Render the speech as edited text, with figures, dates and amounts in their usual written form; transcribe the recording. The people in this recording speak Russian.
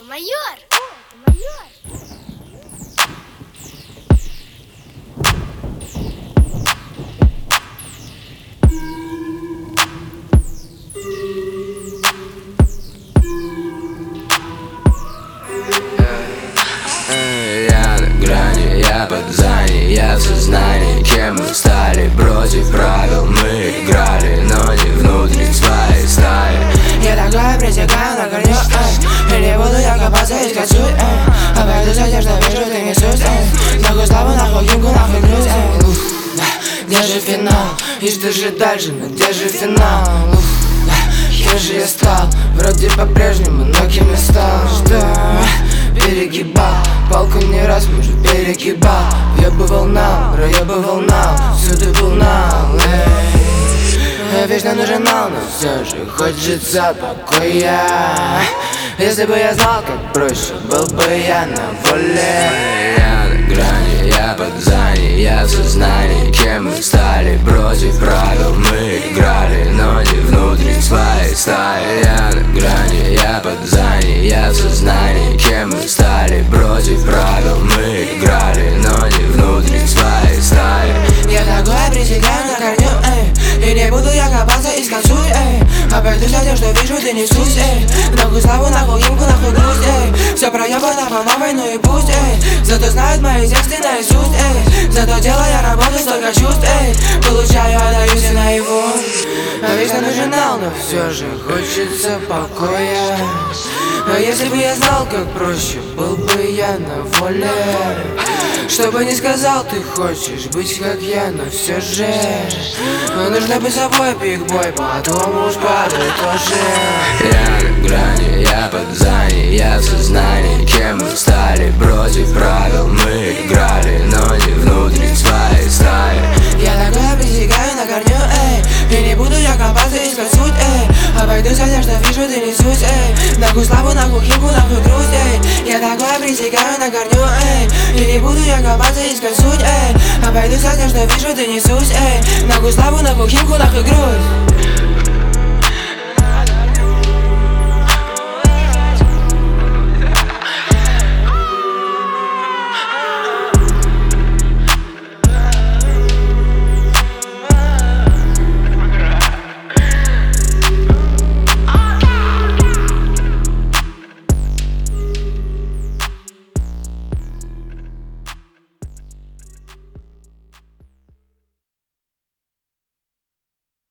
майор! Я на грани, я под зани, я в сознании. Кем мы стали, против правил мы играли, но не внутри своей стаи. Я такое пресекаю на корню, и не буду я копаться, искать суть, обойду за тем, что вижу, ты не суть, нахуй славу, нахуй химку, нахуй грусть, где же финал? И что же дальше, но где же финал? Кем же я стал? Вроде по-прежнему, но кем я стал? Что? Перегибал, палку не раз, может, перегибал. Я бы волнал, всюду был нал, вечно нужен нал, но все же хочется покоя. Если бы я знал, как проще, был бы я на воле. Я на грани, я под зани, я в сознании. Кем мы стали, против правил мы играли, но не внутри своей стаи. Я на грани, я под зани, я в сознании. Кем мы стали, против правил мы играли, но не внутри своей стаи. Я такое пресекаю на корню, и не буду я копаться, искать суть, обойду за тем, что вижу, ты не суть, нахуй славу, нахуй химку, нахуй грусть, все проебано по новой, ну и пусть, зато знают мои тексты наизусть, зато делая работу, столько чувств, получаю, отдаюсь и наяву. Вечно нужен нал, но все же хочется покоя. Если бы я знал, как проще, был бы я на воле. Чтобы не сказал, ты хочешь быть как я, но все же нужно быть собой, биг-бой, потом уж падает тоже. Я на грани, я под зани, я в сознании. Кем мы стали, против правил мы играли, но не внутри своей стаи. Я такое пресекаю на корню, и не буду я копаться, искать суть, обойду за тем, что вижу, ты не суть, нахуй славу, нахуй химку, нахуй грусть, я такое пресекаю на корню, и не буду я копаться, искать суть, обойду за тем, что вижу, ты не суть, нахуй славу, нахуй химку, нахуй грусть.